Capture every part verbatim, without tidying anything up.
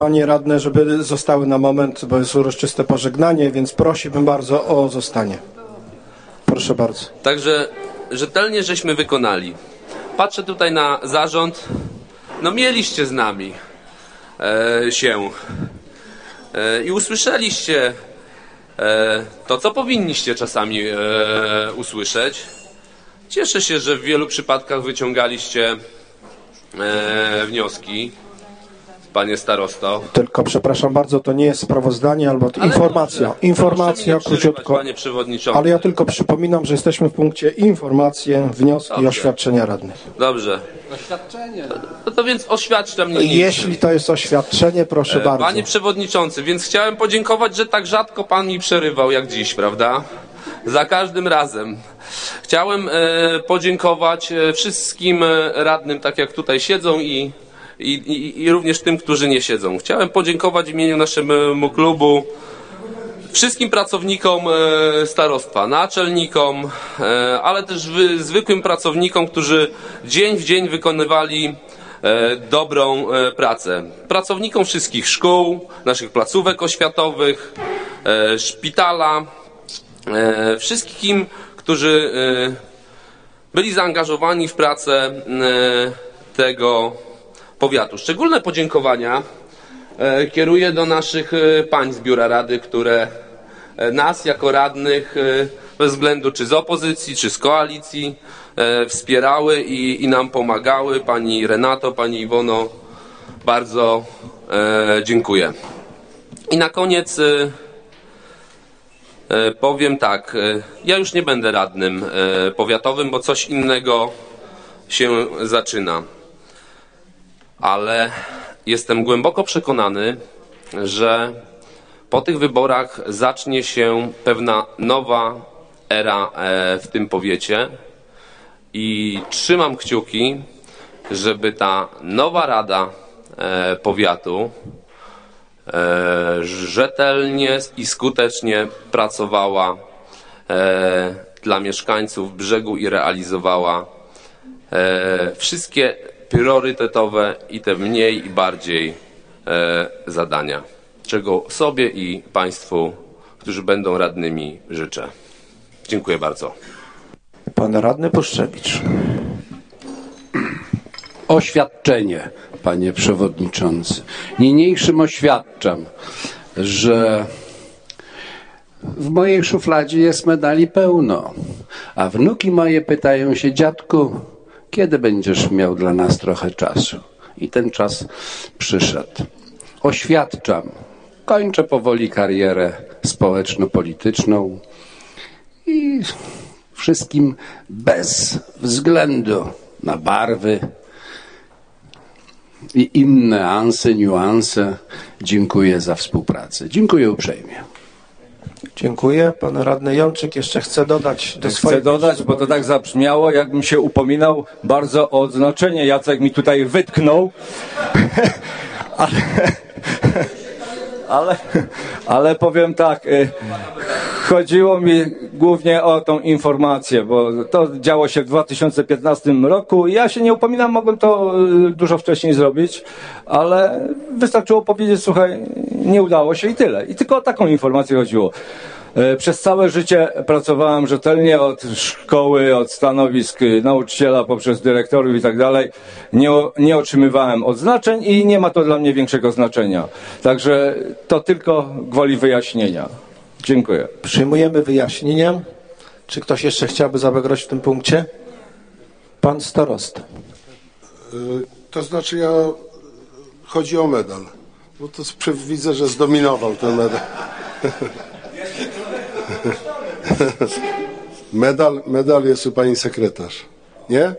Panie radne, żeby zostały na moment, bo jest uroczyste pożegnanie, więc prosiłbym bardzo o zostanie. Proszę bardzo. Także rzetelnie żeśmy wykonali. Patrzę tutaj na zarząd. No mieliście z nami e, się e, i usłyszeliście e, to, co powinniście czasami e, usłyszeć. Cieszę się, że w wielu przypadkach wyciągaliście e, wnioski, panie starosto. Tylko przepraszam bardzo, to nie jest sprawozdanie, albo to informacja. Dobrze, informacja, króciutko. Panie przewodniczący. Ale ja tylko przypominam, że jesteśmy w punkcie informacje, wnioski Dobrze. i oświadczenia radnych. Dobrze. Oświadczenie. No to więc oświadczam niniejszym. Jeśli to jest oświadczenie, proszę e, bardzo. Panie przewodniczący, więc chciałem podziękować, że tak rzadko pan mi przerywał jak dziś, prawda? Za każdym razem. Chciałem e, podziękować e, wszystkim e, radnym, tak jak tutaj siedzą i, i, i, i również tym, którzy nie siedzą. Chciałem podziękować w imieniu naszemu klubu wszystkim pracownikom e, starostwa, naczelnikom, e, ale też wy, zwykłym pracownikom, którzy dzień w dzień wykonywali e, dobrą e, pracę. Pracownikom wszystkich szkół, naszych placówek oświatowych, e, szpitala, e, wszystkim, którzy e, byli zaangażowani w pracę e, tego powiatu. Szczególne podziękowania e, kieruję do naszych e, pań z biura rady, które e, nas jako radnych e, bez względu czy z opozycji, czy z koalicji e, wspierały i, i nam pomagały. Pani Renato, pani Iwono, bardzo e, dziękuję. I na koniec e, e, powiem tak, e, ja już nie będę radnym e, powiatowym, bo coś innego się zaczyna. Ale jestem głęboko przekonany, że po tych wyborach zacznie się pewna nowa era w tym powiecie i trzymam kciuki, żeby ta nowa Rada Powiatu rzetelnie i skutecznie pracowała dla mieszkańców Brzegu i realizowała wszystkie priorytetowe i te mniej i bardziej e, zadania, czego sobie i państwu, którzy będą radnymi, życzę. Dziękuję bardzo. Pan radny Puszczewicz. Oświadczenie, panie przewodniczący. Niniejszym oświadczam, że w mojej szufladzie jest medali pełno, a wnuki moje pytają się: dziadku, kiedy będziesz miał dla nas trochę czasu? I ten czas przyszedł. Oświadczam, kończę powoli karierę społeczno-polityczną i wszystkim bez względu na barwy i inne ansy, niuanse dziękuję za współpracę. Dziękuję uprzejmie. Dziękuję. Pan radny Jączyk jeszcze chce dodać do swojej... Chcę dodać, bo to tak zabrzmiało, jakbym się upominał bardzo o odznaczenie. Jacek mi tutaj wytknął. ale, ale, ale powiem tak, chodziło mi głównie o tą informację, bo to działo się w dwa tysiące piętnastym roku i ja się nie upominam, mogłem to dużo wcześniej zrobić, ale wystarczyło powiedzieć: słuchaj, nie udało się i tyle. I tylko o taką informację chodziło. Przez całe życie pracowałem rzetelnie, od szkoły, od stanowisk nauczyciela poprzez dyrektorów i tak dalej. Nie, nie otrzymywałem odznaczeń i nie ma to dla mnie większego znaczenia. Także to tylko gwoli wyjaśnienia. Dziękuję. Przyjmujemy wyjaśnienia. Czy ktoś jeszcze chciałby zabrać głos w tym punkcie? Pan starosta. To znaczy, ja chodzi o medal. Bo to widzę, że zdominował ten medal. Medal, medal jest u pani sekretarz, nie?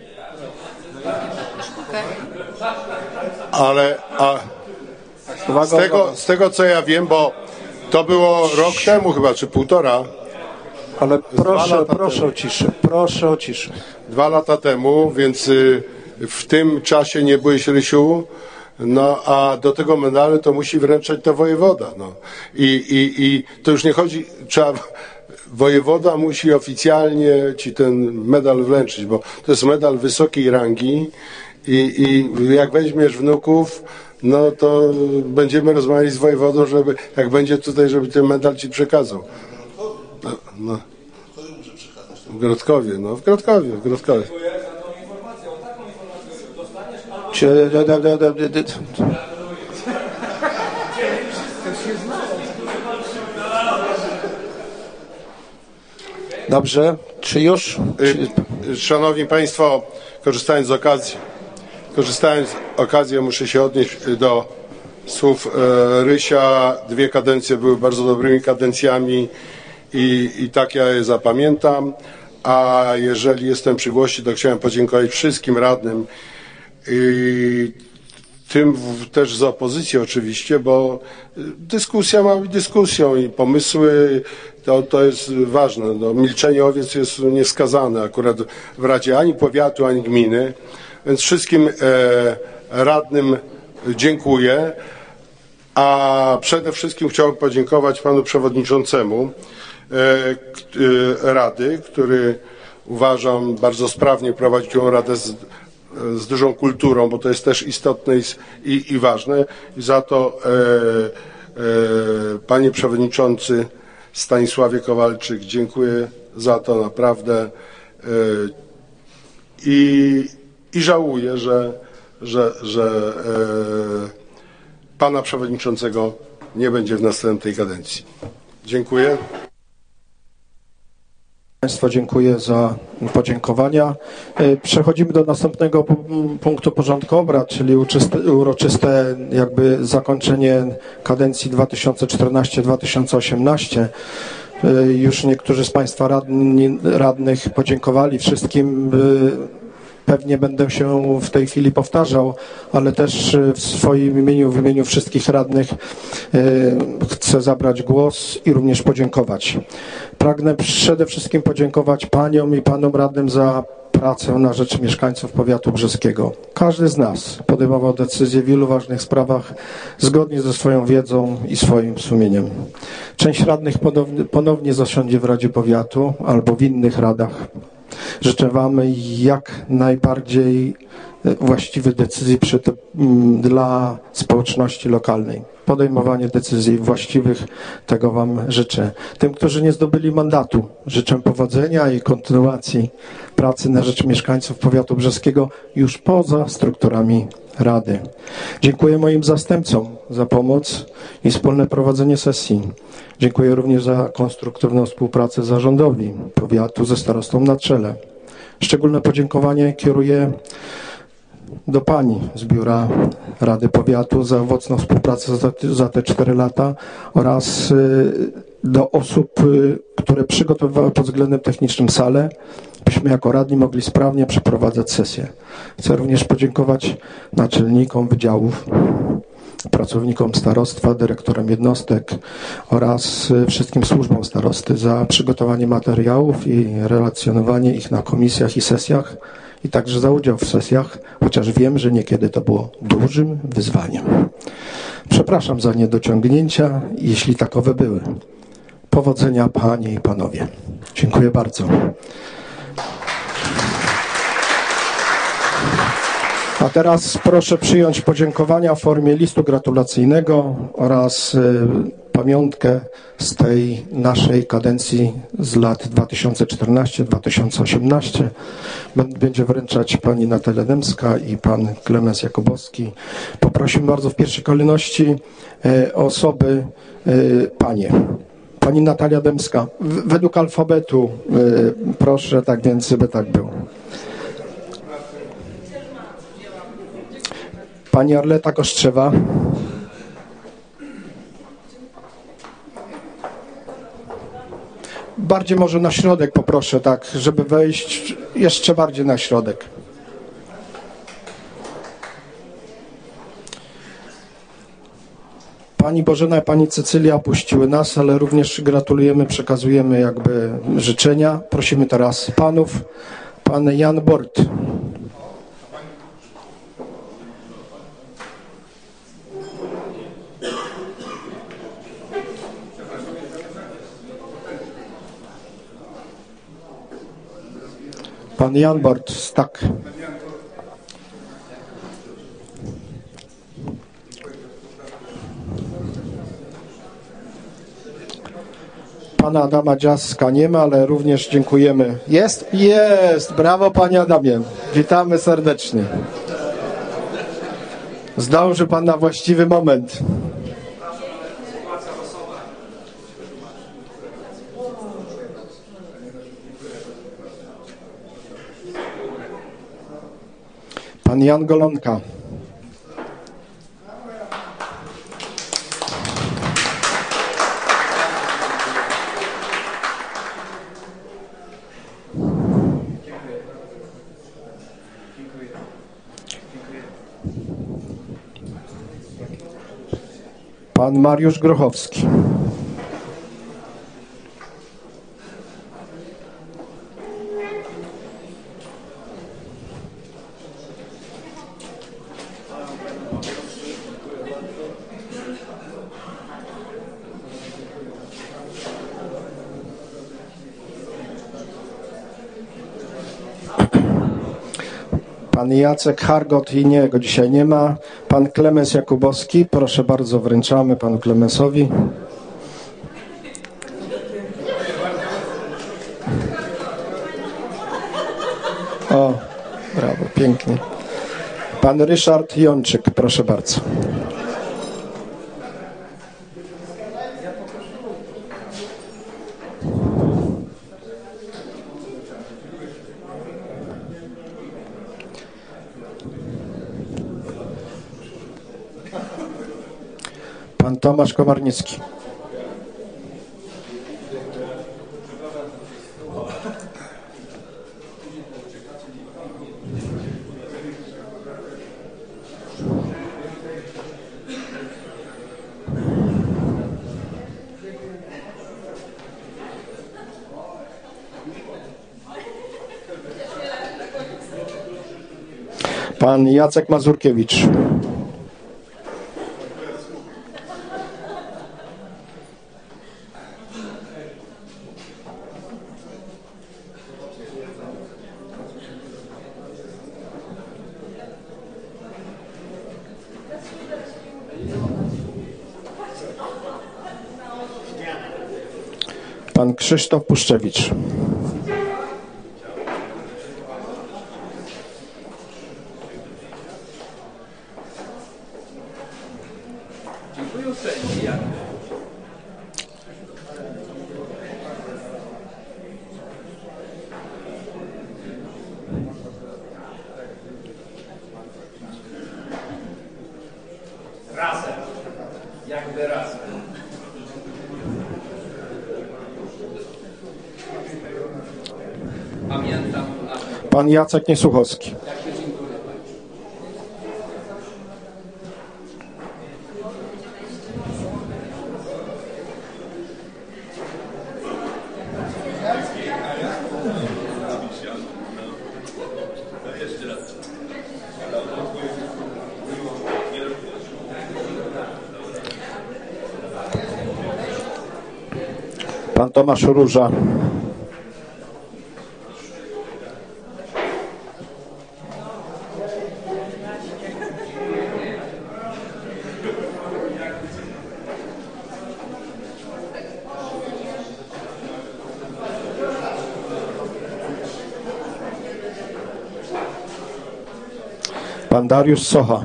Ale a z tego, z tego co ja wiem, bo to było rok temu chyba, czy półtora. Ale proszę, proszę o ciszę, proszę o ciszę. Dwa lata temu, więc y, w tym czasie nie byłeś, Rysiu. No a do tego medalu to musi wręczać to wojewoda. No. I, i, i to już nie chodzi, trzeba, wojewoda musi oficjalnie ci ten medal wręczyć, bo to jest medal wysokiej rangi i, i jak weźmiesz wnuków, no to będziemy rozmawiać z wojewodą, żeby, jak będzie tutaj, żeby ten medal ci przekazał. No, no. W Grodkowie, no w Grodkowie, w Grodkowie. Czy- Dobrze, czy już? Czy... Y, Szanowni Państwo, korzystając z okazji, korzystając z okazji, muszę się odnieść do słów e, Rysia. Dwie kadencje były bardzo dobrymi kadencjami i, i tak ja je zapamiętam. A jeżeli jestem przy głosie, to chciałem podziękować wszystkim radnym i tym w, też z opozycji oczywiście, bo dyskusja ma być dyskusją i pomysły to, to jest ważne. No, milczenie owiec jest nieskazane akurat w Radzie ani Powiatu, ani gminy. Więc wszystkim e, radnym dziękuję. A przede wszystkim chciałbym podziękować panu przewodniczącemu e, k, e, Rady, który uważam bardzo sprawnie prowadzi tę Radę z, z dużą kulturą, bo to jest też istotne i, i, i ważne. I za to e, e, panie przewodniczący Stanisławie Kowalczyk, dziękuję za to naprawdę e, i, i żałuję, że, że, że e, pana przewodniczącego nie będzie w następnej kadencji. Dziękuję. Państwu dziękuję za podziękowania. Przechodzimy do następnego punktu porządku obrad, czyli uroczyste, uroczyste jakby zakończenie kadencji dwa tysiące czternaście dwa tysiące osiemnaście. Już niektórzy z Państwa radni, radnych podziękowali wszystkim. Pewnie będę się w tej chwili powtarzał, ale też w swoim imieniu, w imieniu wszystkich radnych chcę zabrać głos i również podziękować. Pragnę przede wszystkim podziękować paniom i panom radnym za pracę na rzecz mieszkańców powiatu brzeskiego. Każdy z nas podejmował decyzje w wielu ważnych sprawach zgodnie ze swoją wiedzą i swoim sumieniem. Część radnych ponownie, ponownie zasiądzie w Radzie Powiatu albo w innych radach. Życzę Wam jak najbardziej właściwych decyzji przy te, dla społeczności lokalnej. Podejmowanie decyzji właściwych, tego Wam życzę. Tym, którzy nie zdobyli mandatu, życzę powodzenia i kontynuacji pracy na rzecz mieszkańców powiatu brzeskiego już poza strukturami Rady. Dziękuję moim zastępcom za pomoc i wspólne prowadzenie sesji. Dziękuję również za konstruktywną współpracę zarządowi powiatu ze starostą na czele. Szczególne podziękowanie kieruję do Pani z Biura Rady Powiatu za owocną współpracę za te, za te cztery lata oraz do osób, które przygotowywały pod względem technicznym salę, byśmy jako radni mogli sprawnie przeprowadzać sesję. Chcę również podziękować naczelnikom wydziałów, pracownikom starostwa, dyrektorom jednostek oraz wszystkim służbom starosty za przygotowanie materiałów i relacjonowanie ich na komisjach i sesjach i także za udział w sesjach, chociaż wiem, że niekiedy to było dużym wyzwaniem. Przepraszam za niedociągnięcia, jeśli takowe były. Powodzenia Panie i Panowie. Dziękuję bardzo. A teraz proszę przyjąć podziękowania w formie listu gratulacyjnego oraz y, pamiątkę z tej naszej kadencji z lat dwa tysiące czternaście dwa tysiące osiemnaście. Będzie wręczać pani Natalia Dębska i pan Klemens Jakubowski. Poprosimy bardzo w pierwszej kolejności y, osoby y, panie. Pani Natalia Dębska, w, według alfabetu y, proszę, tak więc, żeby tak było. Pani Arleta Kostrzewa. Bardziej może na środek poproszę, tak, żeby wejść jeszcze bardziej na środek. Pani Bożena i pani Cecylia opuściły nas, ale również gratulujemy, przekazujemy jakby życzenia. Prosimy teraz panów. Pan Jan Bort. Pan Jan Bort, tak. Pana Adama Dziaska nie ma, ale również dziękujemy. Jest? Jest! Brawo, panie Adamie. Witamy serdecznie. Zdąży pan na właściwy moment. Pan Jan Golonka. Pan Mariusz Grochowski. Pan Jacek Hargot i nie, go dzisiaj nie ma. Pan Klemens Jakubowski, proszę bardzo, wręczamy panu Klemensowi. O, brawo, pięknie. Pan Ryszard Jączyk, proszę bardzo. Pan Tomasz Komarnicki. Pan Jacek Mazurkiewicz. Pan Krzysztof Puszczewicz. Razem. Jakby razem. Pamiętam. Pan Jacek Niesłuchowski. Pan Tomasz Róża. Pan Dariusz Socha.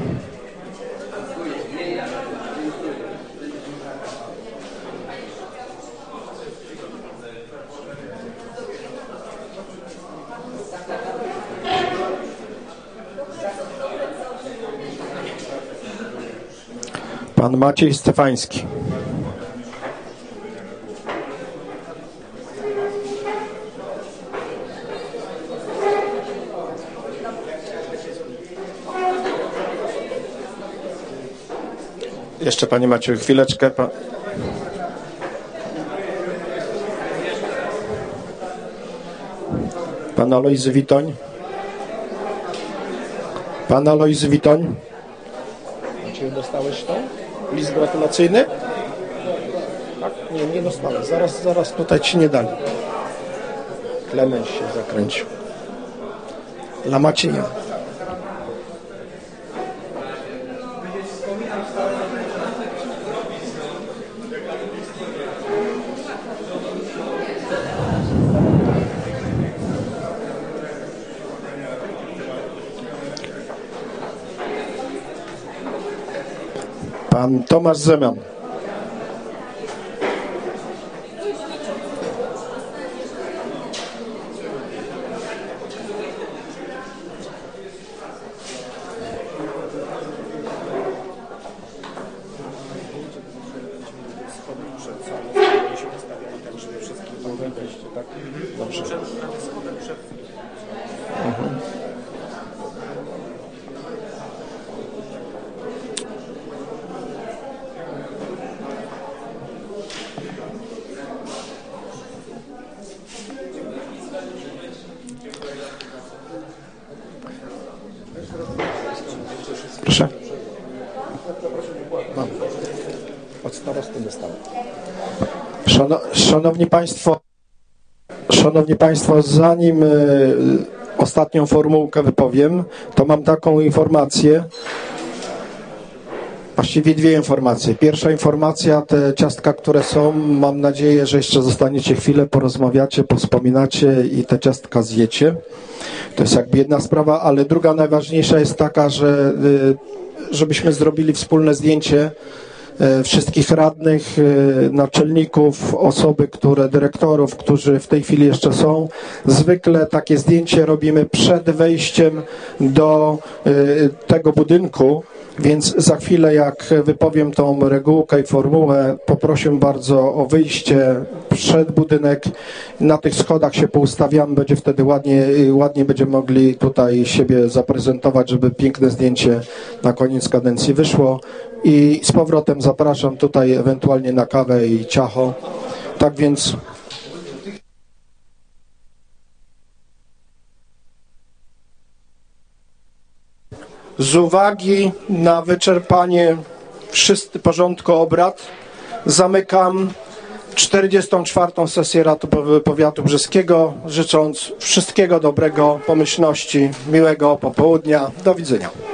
Pan Maciej Stefański. Jeszcze panie Macieju, chwileczkę. Pan, pan Alojzy Witoń. Pan Alojzy Witoń. Macieju, dostałeś to? List gratulacyjny? Tak? Nie, nie dostałem. Zaraz, zaraz tutaj ci nie dali. Klemens się zakręcił. Dla Macieja. Pan Tomasz Zemian. Proszę. Mam. Od starosty dostałem. Szano, szanowni Państwo, Szanowni Państwo, zanim y, ostatnią formułkę wypowiem, to mam taką informację. Właściwie dwie informacje. Pierwsza informacja, te ciastka, które są, mam nadzieję, że jeszcze zostaniecie chwilę, porozmawiacie, powspominacie i te ciastka zjecie. To jest jakby jedna sprawa, ale druga najważniejsza jest taka, że żebyśmy zrobili wspólne zdjęcie wszystkich radnych, naczelników, osoby, które, dyrektorów, którzy w tej chwili jeszcze są. Zwykle takie zdjęcie robimy przed wejściem do tego budynku, więc za chwilę, jak wypowiem tą regułkę i formułę, poproszę bardzo o wyjście przed budynek. Na tych schodach się poustawiamy, będzie wtedy ładnie, ładnie będziemy mogli tutaj siebie zaprezentować, żeby piękne zdjęcie na koniec kadencji wyszło. I z powrotem zapraszam tutaj ewentualnie na kawę i ciacho. Tak więc... Z uwagi na wyczerpanie wszystkich porządku obrad zamykam czterdziestą czwartą sesję Rady Powiatu Brzeskiego, życząc wszystkiego dobrego, pomyślności, miłego popołudnia. Do widzenia.